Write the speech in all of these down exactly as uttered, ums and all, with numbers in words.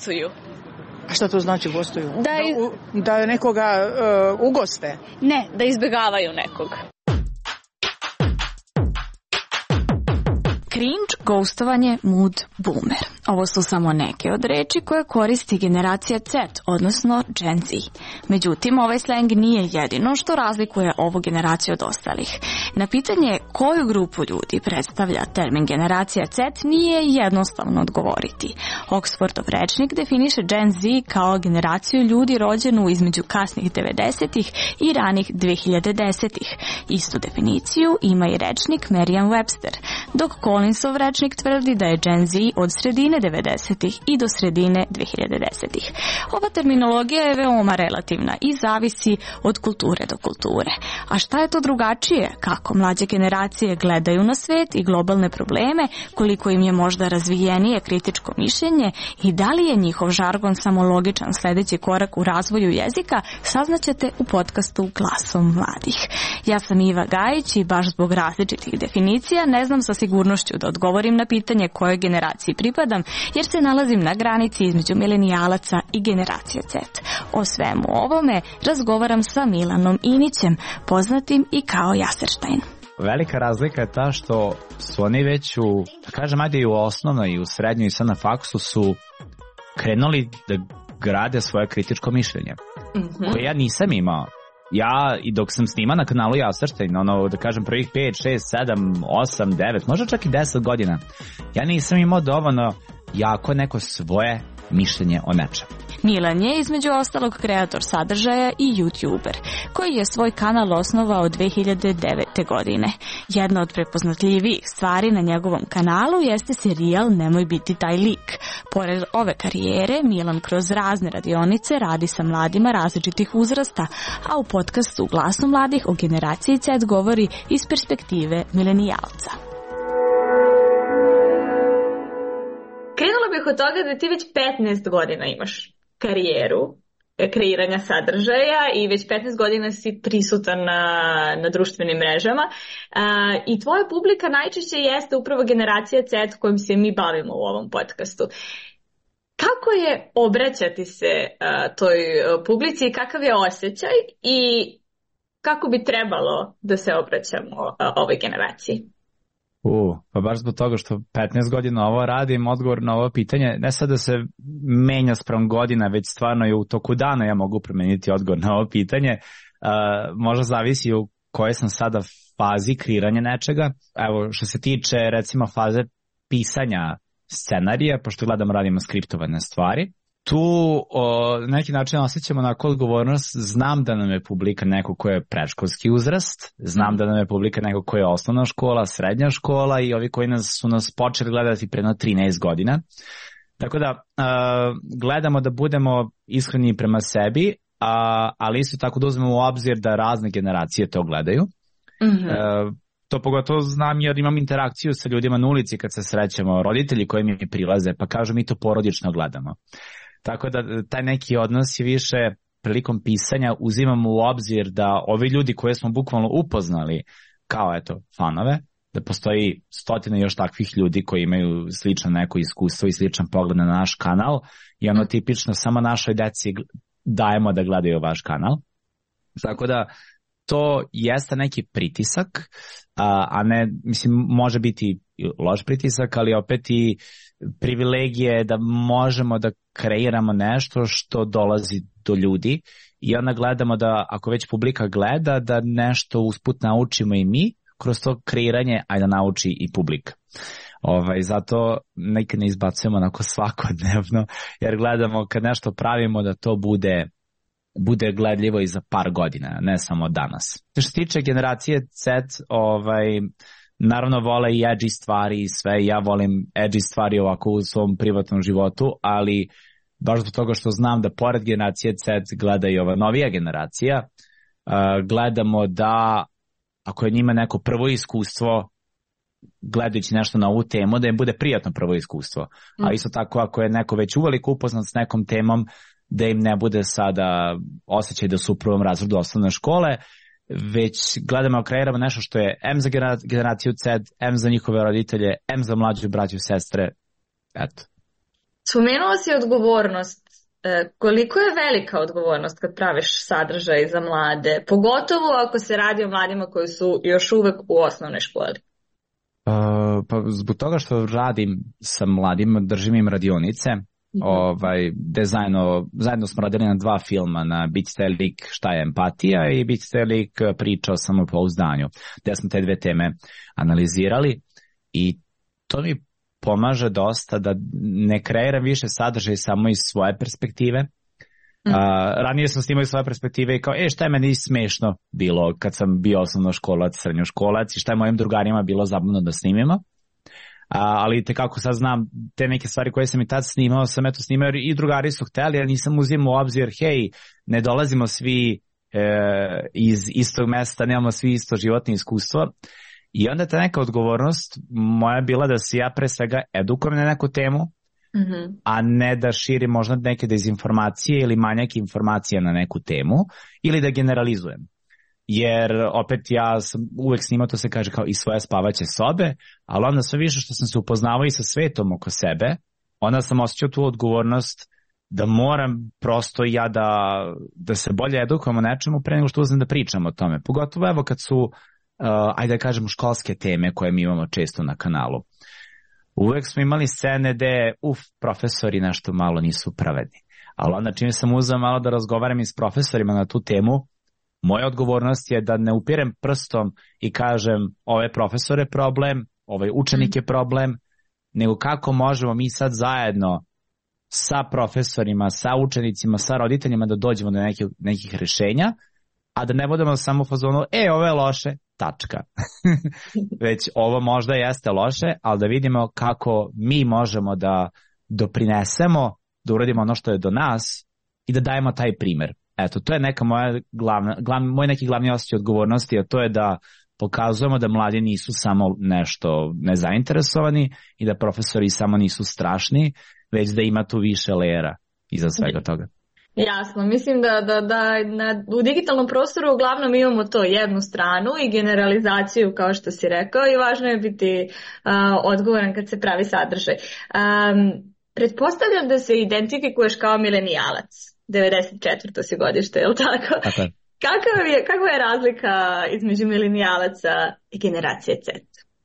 gostuju. A šta to znači gostuju? Da, i... da, da nekoga uh, ugoste? Ne, da izbjegavaju nekog. Cringe, ghostovanje, mood, boomer. Ovo su samo neke od reči koje koristi generacija Z, odnosno Gen Z. Međutim, ovaj slang nije jedino što razlikuje ovu generaciju od ostalih. Na pitanje koju grupu ljudi predstavlja termin generacija Z nije jednostavno odgovoriti. Oxfordov rečnik definiše Gen Z kao generaciju ljudi rođenu između kasnih devedesetih i ranih dve hiljade desetih. Istu definiciju ima i rečnik Merriam-Webster, dok Collinsov rečnik tvrdi da je Gen Z od sredine devedesetih i do sredine dve hiljade desetih. Ova terminologija je veoma relativna i zavisi od kulture do kulture. A šta je to drugačije? Kako mlađe generacije gledaju na svet i globalne probleme, koliko im je možda razvijenije kritičko mišljenje i da li je njihov žargon samo logičan sledeći korak u razvoju jezika, saznaćete u podcastu Glasom mladih. Ja sam Iva Gajić i baš zbog različitih definicija ne znam sa sigurnošću da odgovorim na pitanje kojoj generaciji pripadam, jer se nalazim na granici između milenijalaca i generacije Z. O svemu ovome razgovaram sa Milanom Inićem, poznatim i kao Jaserštajn. Velika razlika je ta što su oni već u, da kažem, ajde i u osnovnoj i u srednjoj i sad na faksu su krenuli da grade svoje kritičko mišljenje, mm-hmm. koje ja nisam imao. Ja, i dok sam snima na kanalu Jaserštajn, ono, da kažem, prvih pet, šest, sedam, osam, devet, možda čak i deset godina, ja nisam imao dovoljno jako neko svoje mišljenje o nečem. Milan je između ostalog kreator sadržaja i YouTuber, koji je svoj kanal osnovao dve hiljade devete. godine. Jedna od prepoznatljivijih stvari na njegovom kanalu jeste serijal Nemoj biti taj lik. Pored ove karijere, Milan kroz razne radionice radi sa mladima različitih uzrasta, a u podcastu Glasu mladih o generaciji Z govori iz perspektive milenijalca. Krenula bih od toga da ti već petnaest godina imaš karijeru kreiranja sadržaja i već petnaest godina si prisutan na, na društvenim mrežama a, i tvoja publika najčešće jeste upravo generacija Z kojom se mi bavimo u ovom podcastu. Kako je obraćati se a, toj publici i kakav je osjećaj i kako bi trebalo da se obraćamo a, ovoj generaciji? U, pa baš zbog toga što petnaest godina ovo radim, odgovor na ovo pitanje, ne sad da se menja sprem godina, već stvarno je u toku dana ja mogu promeniti odgovor na ovo pitanje. Uh, možda zavisi u kojoj sam sada fazi kreiranja nečega. Evo, što se tiče recimo faze pisanja scenarija, pošto gledam radimo skriptovane stvari, tu o, na neki način osjećamo onako odgovornost, znam da nam je publika neko ko je predškolski uzrast, znam da nam je publika neko ko je osnovna škola, srednja škola i ovi koji nas, su nas počeli gledati pre jedno trinaest godina. Tako da uh, gledamo da budemo iskreni prema sebi, a, ali isto tako da uzmemo u obzir da razne generacije to gledaju. Mm-hmm. Uh, to pogotovo znam jer imam interakciju sa ljudima na ulici kad se srećemo, roditelji koji mi prilaze pa kažu mi to porodično gledamo. Tako da taj neki odnos je više prilikom pisanja uzimamo u obzir da ovi ljudi koje smo bukvalno upoznali kao eto fanove, da postoji stotine još takvih ljudi koji imaju slično neko iskustvo i sličan pogled na naš kanal i ono tipično samo našoj deci dajemo da gledaju vaš kanal. Tako da to jeste neki pritisak, a, a ne, mislim, može biti loš pritisak, ali opet i privilegije da možemo da kreiramo nešto što dolazi do ljudi i onda gledamo da ako već publika gleda da nešto usput naučimo i mi kroz to kreiranje, a da nauči i publika. Ovaj, zato nekad ne izbacujemo onako svakodnevno jer gledamo kad nešto pravimo da to bude bude gledljivo i za par godina, ne samo danas. Što se tiče generacije Z, ovaj, naravno vole i edgy stvari i sve, ja volim edgy stvari ovako u svom privatnom životu, ali baš zbog toga što znam da pored generacije Z gleda i ova novija generacija, uh, gledamo da ako je njima neko prvo iskustvo gledajući nešto na ovu temu, da im bude prijatno prvo iskustvo. Mm. A isto tako ako je neko već uveliko upoznat s nekom temom, da im ne bude sada osjećaj da su u prvom razredu osnovne škole, već gledamo, kreiramo nešto što je em za generaciju Z, em za njihove roditelje, em za mlađu braću i sestre. Eto. Spomenuo si odgovornost. E, koliko je velika odgovornost kad praviš sadržaj za mlade, pogotovo ako se radi o mladima koji su još uvek u osnovnoj školi? Uh, pa zbog toga što radim sa mladima, držim im radionice, mm-hmm. ovaj, gde zajedno, zajedno smo radili na dva filma, na Bicite lik šta je empatija i Bicite lik priča o samopouzdanju, gde smo te dve teme analizirali i to mi pomaže dosta da ne kreiram više sadržaj samo iz svoje perspektive. Uh, ranije sam snimao iz svoje perspektive i kao, e, šta je meni smešno bilo kad sam bio osnovnoškolac, srednjoškolac i šta je mojim drugarima bilo zabavno da snimimo. Uh, ali te kako sad znam, te neke stvari koje sam i tad snimao, sam eto snimao i drugari su hteli, ali nisam uzimao u obzir, hej, ne dolazimo svi e, iz istog mesta, nemamo svi isto životno iskustvo. I onda ta neka odgovornost moja bila da se ja pre svega edukujem na neku temu, mm-hmm. a ne da širim možda neke dezinformacije ili manjak informacija na neku temu ili da generalizujem. Jer opet ja sam uvek snimao, to se kaže kao i svoje spavaće sobe, ali onda sve više što sam se upoznavao i sa svetom oko sebe, onda sam osjećao tu odgovornost da moram prosto ja da, da se bolje edukujem o nečemu pre nego što uzem da pričam o tome. Pogotovo evo kad su Uh, ajde da kažemo školske teme koje mi imamo često na kanalu. Uvek smo imali scene gde, uf, profesori nešto malo nisu pravedni. Ali onda čim sam uzeo malo da razgovaram i s profesorima na tu temu, moja odgovornost je da ne upirem prstom i kažem ovaj profesor je problem, ovaj učenik je problem, nego kako možemo mi sad zajedno sa profesorima, sa učenicima, sa roditeljima da dođemo do nekih, nekih rešenja, a da ne budemo samo u fazonu, e, ovo je loše, tačka. Već ovo možda jeste loše, ali da vidimo kako mi možemo da doprinesemo, da uradimo ono što je do nas i da dajemo taj primer. Eto, to je neka moja glavna, glavna, moj neki glavni osjećaj odgovornosti, a to je da pokazujemo da mladi nisu samo nešto nezainteresovani i da profesori samo nisu strašni, već da ima tu više lejera iza svega toga. Jasno, mislim da, da, da na, u digitalnom prostoru uglavnom imamo to jednu stranu i generalizaciju kao što si rekao i važno je biti uh, odgovoran kad se pravi sadržaj. Um, pretpostavljam da se identifikuješ kao milenijalac, devedeset četvrto si godište, je li tako? Tako. Kakva je, kakva je razlika između milenijalaca i generacije Z?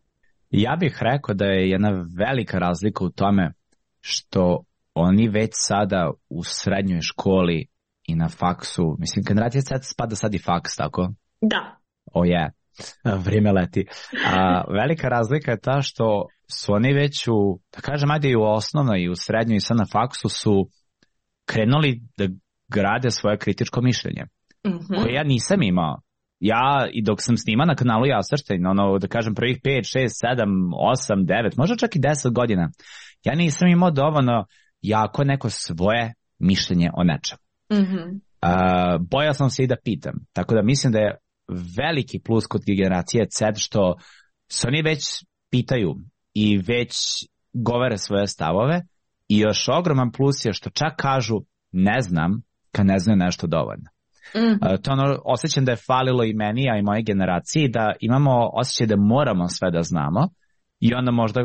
Ja bih rekao da je jedna velika razlika u tome što oni već sada u srednjoj školi i na faksu, mislim, generacija Z spada sad i faks, tako? Da. O je, vrijeme leti. A, velika razlika je ta što su oni već u, da kažem, ajde i u osnovnoj i u srednjoj i sad na faksu su krenuli da grade svoje kritičko mišljenje, mm-hmm. koje ja nisam imao. Ja, i dok sam snima na kanalu Jasrštajn, ono, da kažem, prvih pet, šest, sedam, osam, devet, možda čak i deset godina, ja nisam imao dovoljno jako neko svoje mišljenje o nečemu. Mm-hmm. Uh, bojao sam se i da pitam. Tako da mislim da je veliki plus kod generacije Z što se oni već pitaju i već govore svoje stavove i još ogroman plus je što čak kažu ne znam kad ne znaju nešto dovoljno. Mm-hmm. Uh, to ono, osjećam da je falilo i meni, a i moje generaciji, da imamo osjećaj da moramo sve da znamo i onda možda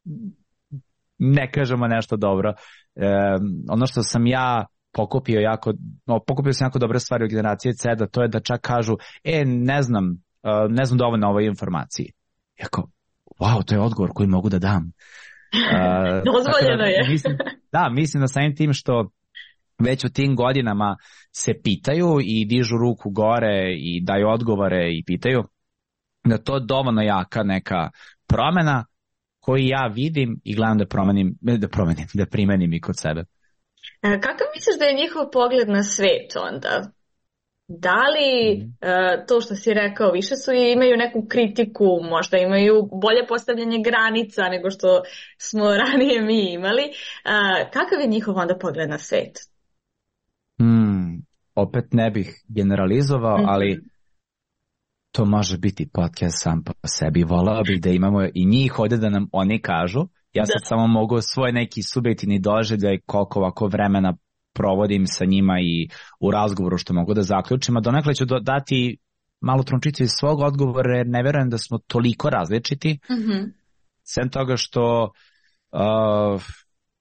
ne kažemo nešto dobro. E, ono što sam ja pokupio jako, no, pokupio sam jako dobre stvari u generaciji Z, da to je da čak kažu, e, ne znam, uh, ne znam dovoljno o ovoj informaciji. Jako, wow, to je odgovor koji mogu da dam. Uh, Dozvoljeno je. Da, mislim, da, mislim da samim tim što već u tim godinama se pitaju i dižu ruku gore i daju odgovore i pitaju, da to je dovoljno jaka neka promena koji ja vidim i gledam da promenim, da promenim, da primenim i kod sebe. Kako misliš da je njihov pogled na svet onda? Da li mm. uh, to što si rekao, više su i imaju neku kritiku, možda imaju bolje postavljanje granica nego što smo ranije mi imali. Uh, kakav je njihov onda pogled na svet? Mm, opet ne bih generalizovao, mm-hmm. ali to može biti podcast sam po sebi. Volao bih da imamo i njih ovdje da nam oni kažu. Ja sad da. samo mogu svoj neki subjektivni doživljaj koliko ovako vremena provodim sa njima i u razgovoru što mogu da zaključim, a donekle ću dati malo trunčicu iz svog odgovora jer ne verujem da smo toliko različiti. Mm-hmm. Sem toga što uh,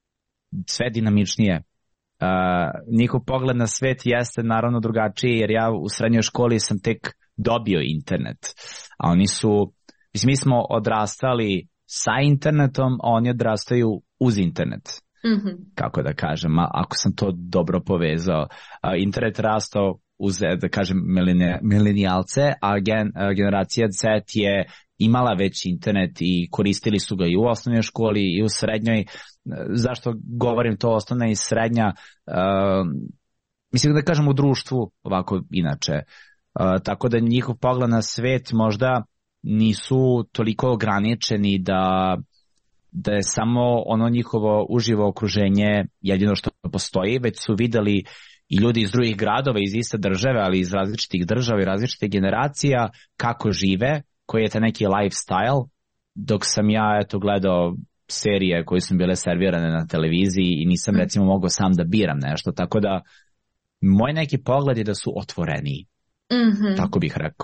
sve dinamičnije. Uh, njihov pogled na svet jeste naravno drugačiji, jer ja u srednjoj školi sam tek dobio internet, a oni su, mislim, mi smo odrastali sa internetom, a oni odrastaju uz internet. Mm-hmm. Kako da kažem, a ako sam to dobro povezao. Uh, internet rastao uz, da kažem, milenijalce, a gen, a generacija Z je imala već internet i koristili su ga i u osnovnoj školi i u srednjoj. Zašto govorim to osnovna i srednja? Uh, mislim da kažem u društvu ovako inače. Uh, tako da njihov pogled na svet možda nisu toliko ograničeni da, da je samo ono njihovo uživo okruženje jedino što postoji, već su videli i ljudi iz drugih gradova, iz iste države, ali iz različitih država i različitih generacija, kako žive, koji je taj neki lifestyle, dok sam ja eto gledao serije koje su bile servirane na televiziji i nisam recimo mogao sam da biram nešto, tako da moj neki pogled je da su otvoreniji, mm-hmm. tako bih rekao.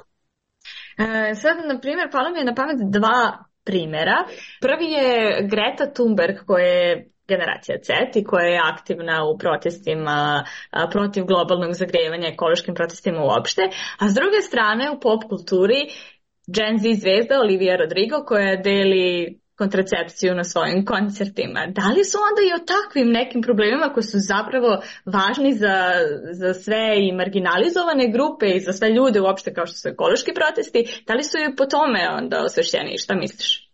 E, sad, na primjer, palo mi je na pamet dva primjera. Prvi je Greta Thunberg, koja je generacija Z i koja je aktivna u protestima a, protiv globalnog zagrevanja, ekološkim protestima uopšte, a s druge strane u pop kulturi Gen Z zvezda Olivia Rodrigo koja deli kontracepciju na svojim koncertima. Da li su onda i o takvim nekim problemima koji su zapravo važni za, za sve i marginalizovane grupe i za sve ljude uopšte kao što su ekološki protesti, da li su i po tome onda osvešćeni? Šta misliš?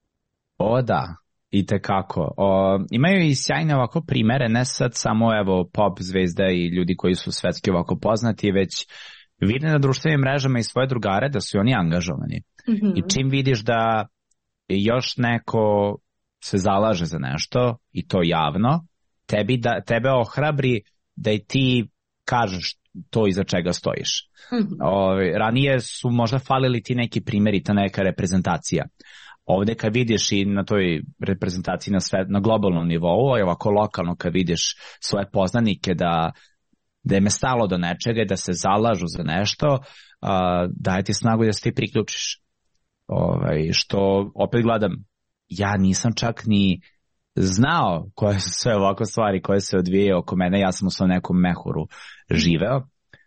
O da, i tekako. O, imaju i sjajne ovako primere, ne sad samo evo pop zvezda i ljudi koji su svetski ovako poznati, već vide na društvenim mrežama i svoje drugare da su oni angažovani. Mm-hmm. I čim vidiš da još neko se zalaže za nešto i to javno, tebi da, tebe ohrabri da i ti kažeš to iza čega stojiš. Mm-hmm. O, ranije su možda falili ti neki primjeri, ta neka reprezentacija. Ovdje kad vidiš i na toj reprezentaciji na, sve, na globalnom nivou, a ovako lokalno kad vidiš svoje poznanike da da im je stalo do nečega i da se zalažu za nešto, uh, daje ti snagu da se ti priključiš. Ovaj, što opet gledam, ja nisam čak ni znao koje su sve ovako stvari koje se odvije oko mene, ja sam u svom nekom mehuru živeo,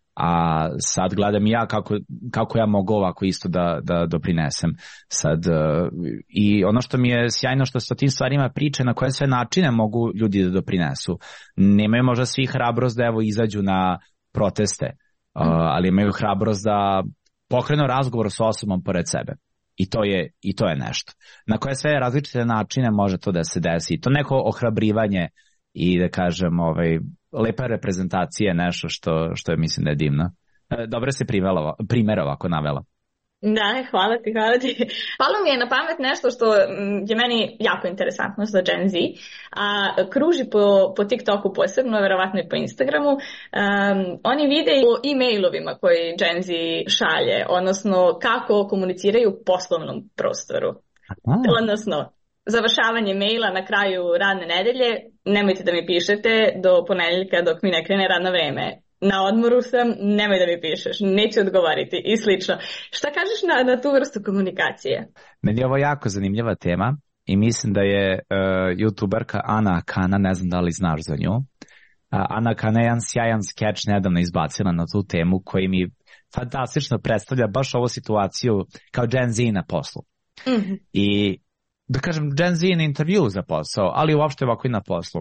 a sad gledam ja kako, kako ja mogu ovako isto da, da doprinesem sad. Uh, I ono što mi je sjajno što se o tim stvarima priče na koje sve načine mogu ljudi da doprinesu. Nemaju možda svi hrabrost da evo izađu na proteste, uh, ali imaju hrabrost da pokrenu razgovor s osobom pored sebe. I to je, i to je nešto. Na koje sve različite načine može to da se desi. To neko ohrabrivanje i da kažem ovaj, lepa reprezentacija je nešto što, što je mislim da je divno. Dobro si primjer ovako navela. Da, hvala ti, hvala ti. Palo mi je na pamet nešto što je meni jako interesantno za Gen Z, a kruži po, po TikToku posebno, verovatno i po Instagramu. Um, oni vide o e-mailovima koji Gen Z šalje, odnosno kako komuniciraju u poslovnom prostoru. Aha. Odnosno, završavanje maila na kraju radne nedelje, nemojte da mi pišete do ponedeljka dok mi ne krene radno vreme. Na odmoru sam, nemoj da mi pišeš, neću odgovoriti i slično. Šta kažeš na, na tu vrstu komunikacije? Meni je ovo jako zanimljiva tema i mislim da je uh, youtuberka Ana Kana, ne znam da li znaš za nju. Uh, Ana Kana je jedan sjajan skeč nedavno izbacila na tu temu koji mi fantastično predstavlja baš ovu situaciju kao Gen Z na poslu. Mm-hmm. I da kažem Gen Z na intervju za posao, ali uopšte ovako i na poslu.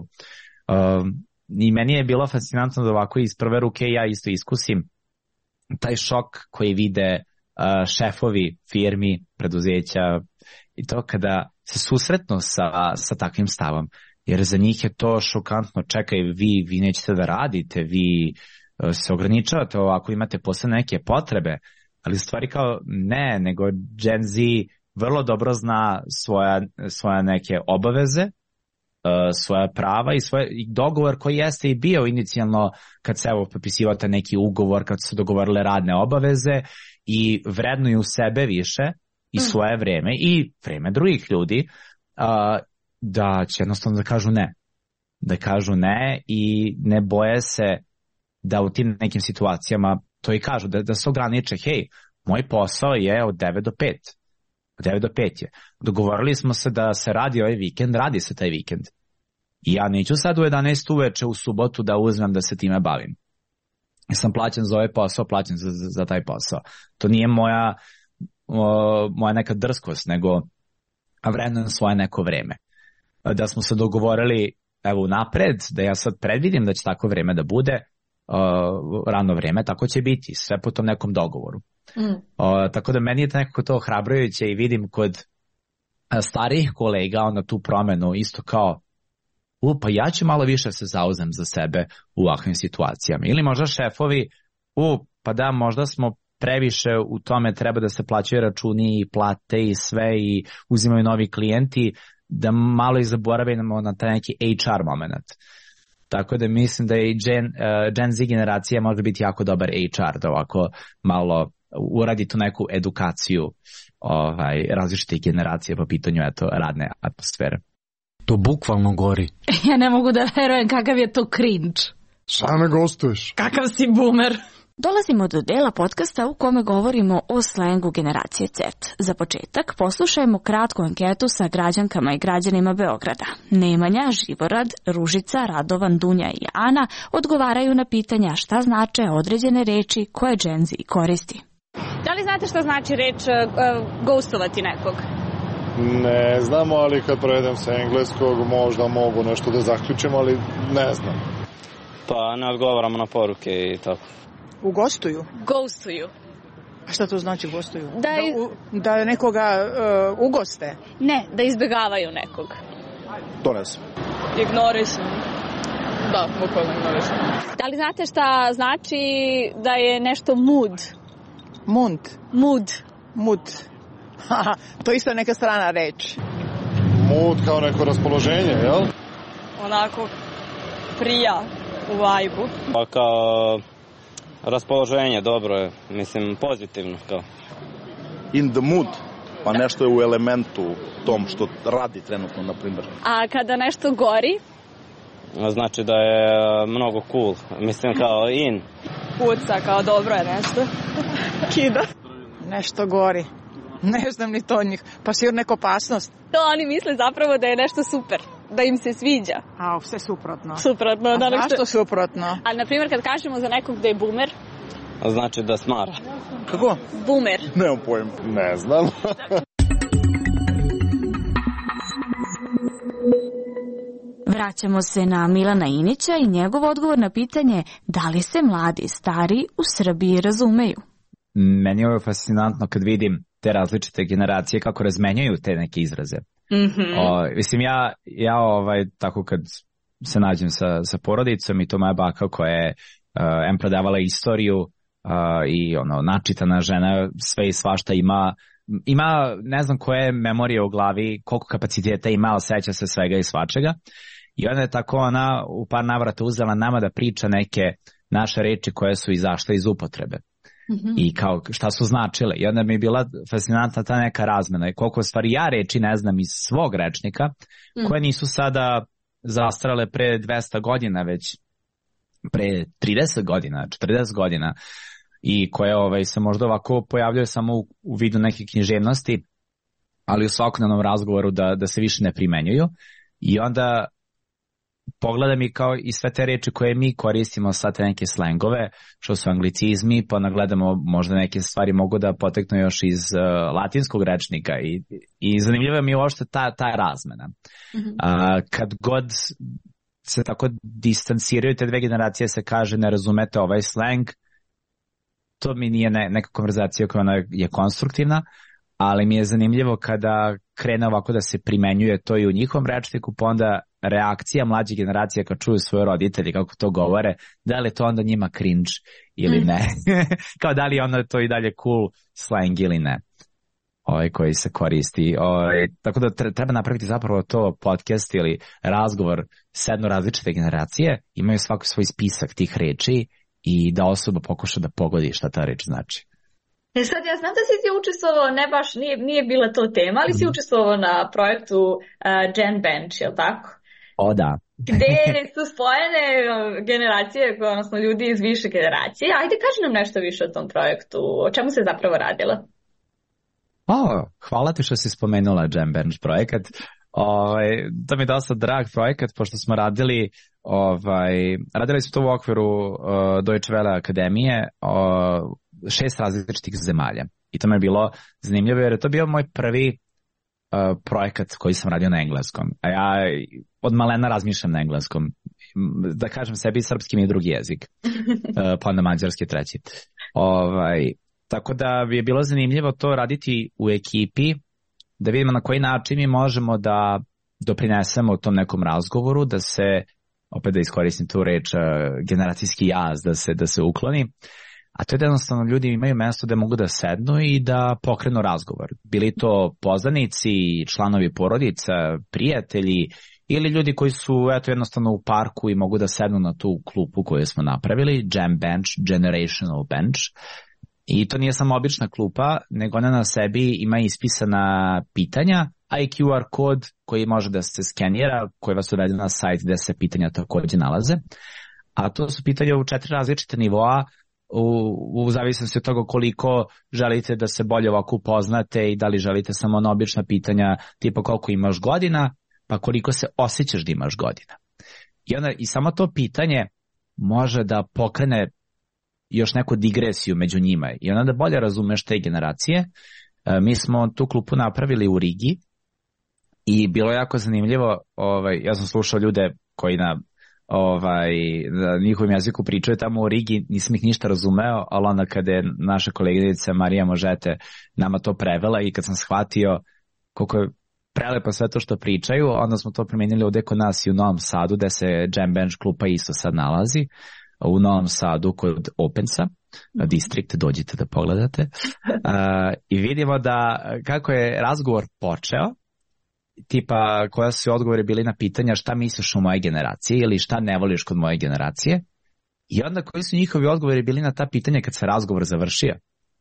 Um, I meni je bilo fascinantno da ovako iz prve ruke ja isto iskusim taj šok koji vide uh, šefovi firmi, preduzeća i to kada se susretnu sa, sa takvim stavom. Jer za njih je to šokantno. Čekaj, vi, vi nećete da radite, vi uh, se ograničavate ovako, imate posebne neke potrebe, ali stvari kao ne, nego Gen Z vrlo dobro zna svoja, svoja neke obaveze, svoja prava i svoj dogovor koji jeste i bio inicijalno kad se evo potpisivate neki ugovor, kad su dogovorile radne obaveze i vrednuju sebe više i svoje vreme i vreme drugih ljudi, uh, da će jednostavno da kažu ne. Da kažu ne i ne boje se da u tim nekim situacijama to i kažu, da, da se ograniče, hej, moj posao je od devet do pet. Od devet do pet je. Dogovorili smo se da se radi ovaj vikend, radi se taj vikend. I ja neću sad u jedanaest uveče u subotu da uzmem da se time bavim. Ja sam plaćen za ovaj posao, plaćen za, za, za taj posao. To nije moja, o, moja neka drskost, nego vremenujem svoje neko vreme. Da smo se dogovorili evo napred, da ja sad predvidim da će tako vreme da bude, uh, rano vreme, tako će biti, sve po tom nekom dogovoru. Mm. Uh, tako da meni je nekako to ohrabrujuće i vidim kod starijih kolega onda tu promenu isto kao u, pa ja ću malo više se zauzem za sebe u ovakvim situacijama. Ili možda šefovi, u, pa da, možda smo previše u tome, treba da se plaćaju računi i plate i sve i uzimaju novi klijenti, da malo i zaboravimo na taj neki H R moment. Tako da mislim da i Gen, uh, Gen Z generacija može biti jako dobar H R, da ovako malo uradi tu neku edukaciju ovaj, različitih generacija po pitanju eto, radne atmosfere. To bukvalno gori. Ja ne mogu da verujem kakav je to cringe. Šta ne gostuješ? Kakav si boomer. Dolazimo do dela podcasta u kome govorimo o slengu generacije Z. Za početak poslušajmo kratku anketu sa građankama i građanima Beograda. Nemanja, Živorad, Ružica, Radovan, Dunja i Ana odgovaraju na pitanja šta znače određene reči koje Gen Z koristi. Da li znate šta znači reč uh, ghostovati nekog? Ne znamo, ali kad prevedem sa engleskog možda mogu nešto da zaključim, ali ne znam. Pa ne odgovaramo na poruke i tako. U gostuju? Ghostuju. A šta to znači gostuju? Da, iz... da, u, da nekoga uh, ugoste? Ne, da izbegavaju nekog. To ne znam. Ignorišu. Da, bukvalno ignorišu. Da li znate šta znači da je nešto mood? Mund? Mood. Mood. Haha, to je isto neka strana reč. Mood kao neko raspoloženje, jel? Onako prija u vibe-u. Pa kao raspoloženje, dobro je, mislim pozitivno kao. In the mood, pa nešto je u elementu tom što radi trenutno, na primjer. A kada nešto gori? Znači da je mnogo cool, mislim kao in. Puca, kao dobro je nešto. Kida. Nešto gori. Ne znam ni to njih, pa sigurno neka opasnost. To oni misle zapravo da je nešto super, da im se sviđa. A, sve suprotno. Suprotno. A da zašto nešto... suprotno? Ali, na primjer, kad kažemo za nekog da je boomer... Znači da smara. Kako? Boomer. Nemam pojem. Ne znam. Vraćamo se na Milana Inića i njegov odgovor na pitanje da li se mladi i stari u Srbiji razumeju. Meni je ovo fascinantno kad vidim te različite generacije kako razmenjaju te neke izraze. Mm-hmm. O, mislim, ja, ja ovaj, tako kad se nađem sa, sa porodicom i to moja baka koja je uh, em predavala istoriju uh, i ono, načitana žena, sve i svašta ima, ima ne znam koje memorije u glavi, koliko kapaciteta ima, ali seća se svega i svačega. I onda je tako ona u par navrata uzela nama da priča neke naše reči koje su izašle iz upotrebe. Mm-hmm. I kao šta su značile. I onda mi je bila fascinantna ta neka razmena i koliko stvari ja reči ne znam iz svog rečnika, mm. koje nisu sada zastrale pre dvesta godina, već pre trideset godina, četrdeset godina i koje ovaj, se možda ovako pojavljaju samo u, u vidu neke književnosti, ali u svakodnevnom razgovoru da, da se više ne primenjuju. I onda pogledam i kao i sve te reči koje mi koristimo, sad te neke slengove, što su anglicizmi, pa nagledamo možda neke stvari mogu da poteknu još iz uh, latinskog rečnika i, i zanimljiva mi je uopšte ta, ta razmena. Mm-hmm. A, kad god se tako distanciraju te dve generacije, se kaže ne razumete ovaj sleng, to mi nije ne, neka konverzacija koja ona je konstruktivna, ali mi je zanimljivo kada krene ovako da se primenjuje to i u njihovom rečniku, pa onda reakcija mlađe generacije kad čuju svoje roditelji kako to govore, da li je to onda njima cringe ili ne. Kao da li je onda to i dalje cool slang ili ne. Ovaj koji se koristi. Ovaj, tako da treba napraviti zapravo to podcast ili razgovor sedno različite generacije, imaju svaki svoj spisak tih reči i da osoba pokuša da pogodi šta ta reč znači. E sad, ja znam da si ti učestvovao, ne baš, nije, nije bila to tema, ali si učestvovao na projektu uh, Gen Bench, je li tako? O, da. Gde su spojene generacije, odnosno ljudi iz više generacije. Ajde, kaži nam nešto više o tom projektu, o čemu se zapravo radilo? O, hvala ti što si spomenula Gen Bench projekat. Ovaj, to mi je dosta drag projekat, pošto smo radili, ovaj, radili smo to u okviru uh, Deutsche Welle akademije, uh, šest različitih zemalja. I to mi je bilo zanimljivo, jer je to bio moj prvi uh, projekat koji sam radio na engleskom. A ja od malena razmišljam na engleskom. Da kažem sebi, srpski mi je drugi jezik. Uh, pa onda mađarski treći. Ovaj, tako da bi je bilo zanimljivo to raditi u ekipi, da vidimo na koji način mi možemo da doprinesemo tom nekom razgovoru, da se, opet da iskoristim tu reč, generacijski jaz, da se, da se ukloni. A to je da jednostavno ljudi imaju mesto da mogu da sednu i da pokrenu razgovor. Bili to poznanici, članovi porodica, prijatelji ili ljudi koji su eto jednostavno u parku i mogu da sednu na tu klupu koju smo napravili, Jam Bench, Generational Bench. I to nije samo obična klupa, nego ona na sebi ima ispisana pitanja, a i Q R kod koji može da se skenira, koji vas uvede na sajt gde se pitanja takođe nalaze. A to su pitanja u četiri različite nivoa, u, u zavisnosti od toga koliko želite da se bolje ovako upoznate i da li želite samo na obična pitanja tipa koliko imaš godina, pa koliko se osjećaš da imaš godina. I onda i samo to pitanje može da pokrene još neku digresiju među njima i onda da bolje razumeš te generacije. Mi smo tu klupu napravili u Rigi i bilo je jako zanimljivo, ovaj, ja sam slušao ljude koji na, ovaj, na njihovom jeziku pričaju tamo u Rigi, nisam ih ništa razumeo, ali onda kada je naša koleginica Marija Možete nama to prevela i kad sam shvatio koliko je prelepo sve to što pričaju, onda smo to promenili ovde kod nas i u Novom Sadu, gde se Jam Bench klupa isto sad nalazi, u Novom Sadu kod Opensa, District, dođite da pogledate. Uh, I vidimo da kako je razgovor počeo, tipa koja su odgovori bili na pitanja šta misliš o moje generacije ili šta ne voliš kod moje generacije, i onda koji su njihovi odgovori bili na ta pitanja kad se razgovor završio.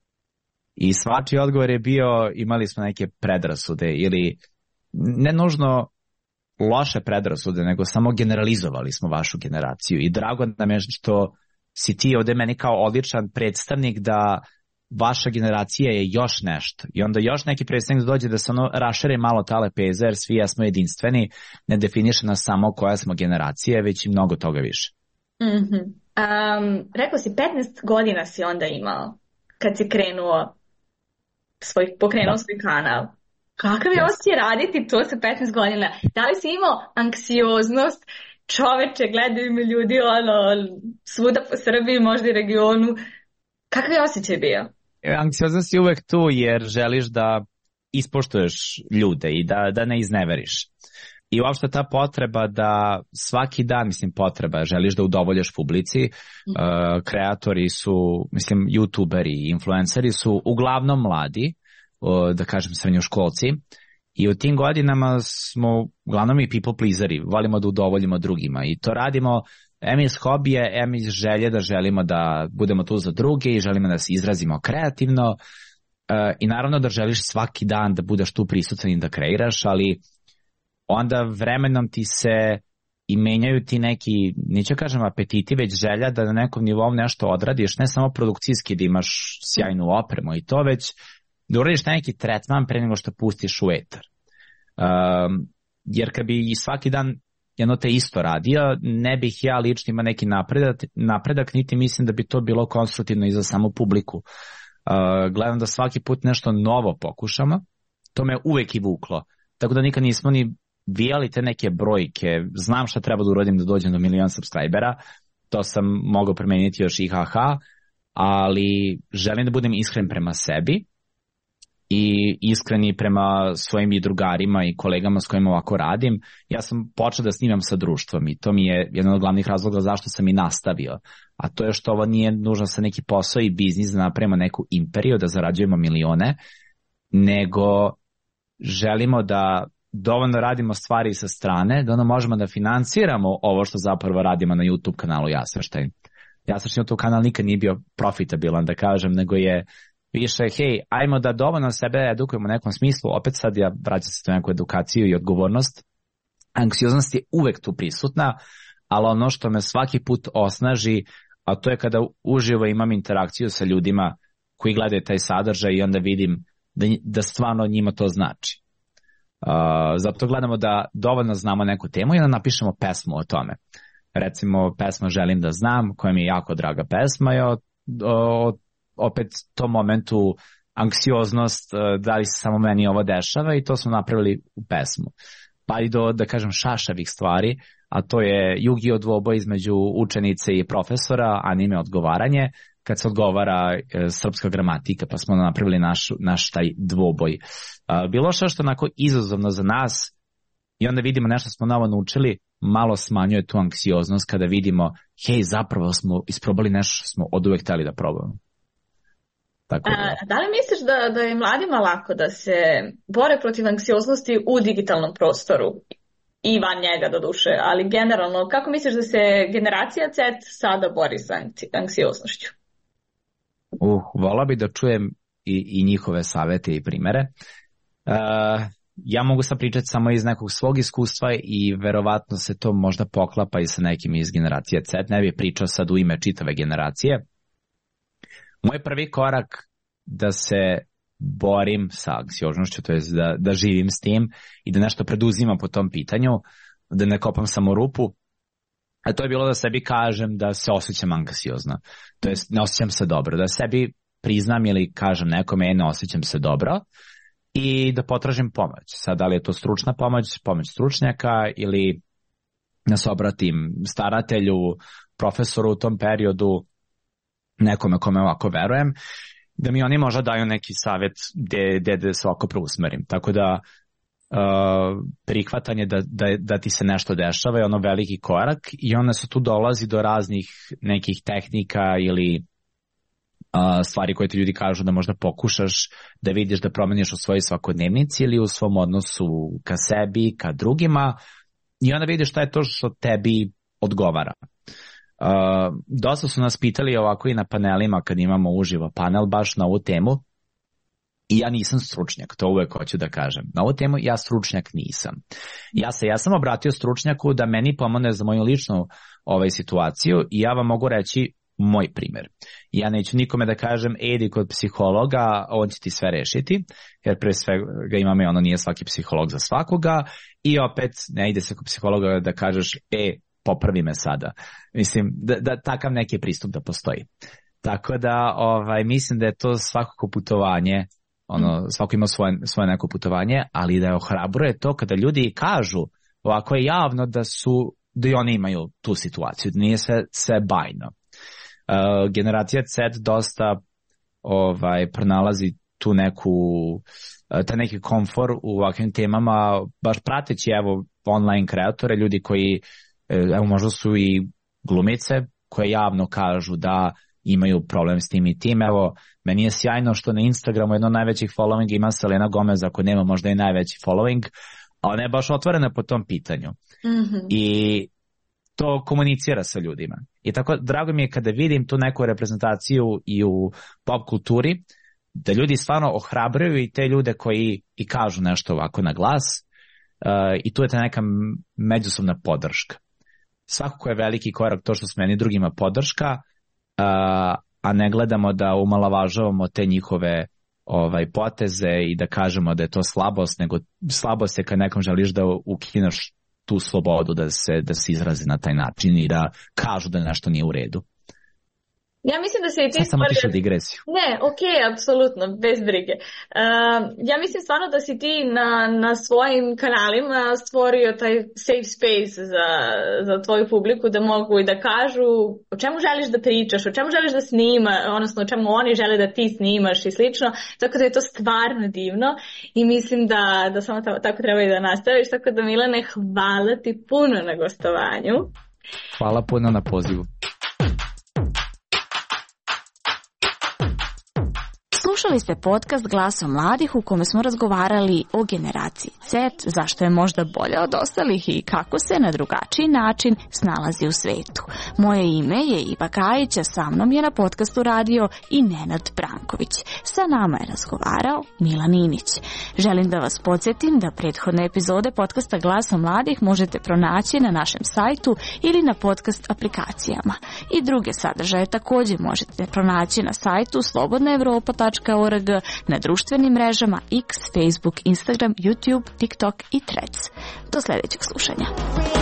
I svačiji odgovor je bio, imali smo neke predrasude ili ne nužno loše predrasude, nego samo generalizovali smo vašu generaciju i drago nam je što si ti ovde meni kao odličan predstavnik da vaša generacija je još nešto i onda još neki predstavnik dođe da se ono rašere malo ta lepeza jer svi jesmo jedinstveni, ne definiše nas samo koja smo generacija, već i mnogo toga više. Mm-hmm. Um, rekao si petnaest godina si onda imao kad si krenuo svoj, pokrenuo da. svoj kanal. Kakav je osjećaj raditi to sa petnaest godina? Da li si imao anksioznost? Čoveče, gledaju mi ljudi ono, svuda po Srbiji, možda i regionu. Kakav je osjećaj bio? Anksioznost je uvek tu jer želiš da ispoštuješ ljude i da, da ne izneveriš. I uopšte ta potreba da svaki dan, mislim potreba, želiš da udovoljaš publici, mm-hmm. uh, kreatori su, mislim, youtuberi, influenceri su uglavnom mladi, da kažem srednjoškolci, i u tim godinama smo uglavnom i people pleaseri, volimo da udovoljimo drugima i to radimo em iz hobije, em iz želje da želimo da budemo tu za druge i želimo da se izrazimo kreativno i naravno da želiš svaki dan da budeš tu prisutan i da kreiraš, ali onda vremenom ti se i menjaju ti neki, neću kažem apetiti, već želja da na nekom nivou nešto odradiš, ne samo produkcijski da imaš sjajnu opremu i to, već da uradiš neki tretman pre nego što pustiš u etar. Um, jer kad bi svaki dan jedno te isto radio, ne bih ja lično imao neki napredak, napredak, niti mislim da bi to bilo konstruktivno i za samu publiku. Uh, gledam da svaki put nešto novo pokušamo, to me uvek i vuklo. Tako da nikad nismo ni vijali te neke brojke, znam šta treba da uradim da dođem do milion subscribera, to sam mogao promeniti još i haha, ali želim da budem iskren prema sebi i iskreni prema svojim i drugarima i kolegama s kojima ovako radim. Ja sam počeo da snimam sa društvom i to mi je jedan od glavnih razloga zašto sam i nastavio. A to je što ovo nije nužno sa neki posao i biznis da napravimo neku imperiju, da zarađujemo milione, nego želimo da dovoljno radimo stvari sa strane, da ono možemo da financiramo ovo što zapravo radimo na YouTube kanalu Jasvrštajn. Jasvrštajn YouTube kanal nikad nije bio profitabilan, da kažem, nego je više, hej, ajmo da dovoljno sebe edukujemo u nekom smislu, opet sad ja vraćam se to neku edukaciju i odgovornost. Anksioznost je uvek tu prisutna, ali ono što me svaki put osnaži, a to je kada uživo imam interakciju sa ljudima koji gledaju taj sadržaj i onda vidim da, da stvarno njima to znači. Uh, zato gledamo da dovoljno znamo neku temu i da napišemo pesmu o tome. Recimo, pesma Želim da znam, koja mi je jako draga pesma, je o, o, opet tom momentu anksioznost, da li se samo meni ovo dešava, i to smo napravili u pesmu. Pa i do, da kažem, šašavih stvari, a to je Yu-Gi-Oh dvoboj između učenice i profesora, anime odgovaranje, kad se odgovara e, srpska gramatika, pa smo napravili naš, naš taj dvoboj. A, bilo što što onako izazovno za nas, i onda vidimo nešto smo novo naučili, malo smanjuje tu anksioznost kada vidimo, hej, zapravo smo isprobali nešto što smo od uvek hteli da probamo. Tako da. A, da li misliš da, da je mladima lako da se bore protiv anksioznosti u digitalnom prostoru i van njega do duše, ali generalno, kako misliš da se generacija Z sada bori sa anksioznošću? Uh, volao bi da čujem i, i njihove savete i primere. Uh, ja mogu sad pričati samo iz nekog svog iskustva i verovatno se to možda poklapa i sa nekim iz generacije Z. Ne bih pričao sad u ime čitave generacije. Moj prvi korak da se borim sa anksioznošću, to je da, da živim s tim i da nešto preduzimam po tom pitanju, da ne kopam samo rupu, a to je bilo da sebi kažem da se osjećam anksiozno, to jest ne osjećam se dobro, da sebi priznam ili kažem nekome ne osjećam se dobro i da potražim pomoć. Sad, da li je to stručna pomoć, pomoć stručnjaka ili da se obratim staratelju, profesoru u tom periodu, nekome kome ovako verujem, da mi oni možda daju neki savjet gde, gde, gde se ovako preusmerim. Tako da uh, prihvatanje da, da, da ti se nešto dešava je ono veliki korak i onda se tu dolazi do raznih nekih tehnika ili uh, stvari koje ti ljudi kažu da možda pokušaš da vidiš da promeniš u svojoj svakodnevnici ili u svom odnosu ka sebi, ka drugima i onda vidiš šta je to što tebi odgovara. Uh, dosta su nas pitali ovako i na panelima kad imamo uživo panel baš na ovu temu i ja nisam stručnjak, to uvek hoću da kažem. Na ovu temu ja stručnjak nisam. Ja se, ja sam obratio stručnjaku da meni pomogne za moju ličnu ovaj, situaciju i ja vam mogu reći moj primjer. Ja neću nikome da kažem edi kod psihologa, on će ti sve rešiti, jer pre svega imamo i ono nije svaki psiholog za svakoga i opet ne ide se kod psihologa da kažeš e, popravi me sada. Mislim, da, da takav neki pristup da postoji. Tako da, ovaj, mislim da je to svakako putovanje, ono, svako ima svoje, svoje neko putovanje, ali da je ohrabruje to kada ljudi kažu ovako je javno da su, da i oni imaju tu situaciju, da nije sve, sve bajno. Uh, generacija Z dosta ovaj, pronalazi tu neku, uh, ta neki komfor u ovakvim temama, baš prateći evo online kreatore, ljudi koji evo možda su i glumice koje javno kažu da imaju problem s tim i tim. Evo, meni je sjajno što na Instagramu jedno od najvećih following ima Selena Gomez, ako nema možda i najveći following, a ona je baš otvorena po tom pitanju. Mm-hmm. I to komunicira sa ljudima. I tako drago mi je kada vidim tu neku reprezentaciju i u pop kulturi, da ljudi stvarno ohrabruju i te ljude koji i kažu nešto ovako na glas uh, i tu je ta neka međusobna podrška. Svakako je veliki korak to što smo meni drugima podrška, a, a ne gledamo da umalavažavamo te njihove ovaj, poteze i da kažemo da je to slabost, nego slabost je kad nekom želiš da ukineš tu slobodu da se, da se izrazi na taj način i da kažu da nešto nije u redu. Ja mislim da se i ti... Sad samo tišu digresiju. Ne, ok, apsolutno, bez brige. Uh, ja mislim stvarno da si ti na, na svojim kanalima stvorio taj safe space za, za tvoju publiku da mogu i da kažu o čemu želiš da pričaš, o čemu želiš da snima, odnosno o čemu oni žele da ti snimaš i slično, tako da je to stvarno divno i mislim da, da samo tako treba i da nastaviš, tako da Milane, hvala ti puno na gostovanju. Hvala puno na pozivu. Slušali ste podcast Glaso mladih u kome smo razgovarali o generaciji Z, zašto je možda bolja od ostalih i kako se na drugačiji način snalazi u svetu. Moje ime je Iva Kajić, a sa mnom je na podcastu radio i Nenad Branković. Sa nama je razgovarao Milan Inić. Želim da vas podsjetim da prethodne epizode podcasta Glaso mladih možete pronaći na našem sajtu ili na podcast aplikacijama. I druge sadržaje također možete pronaći na sajtu slobodna evropa tačka tačka org, na društvenim mrežama X, Facebook, Instagram, YouTube, TikTok i Threads. Do sljedećeg slušanja.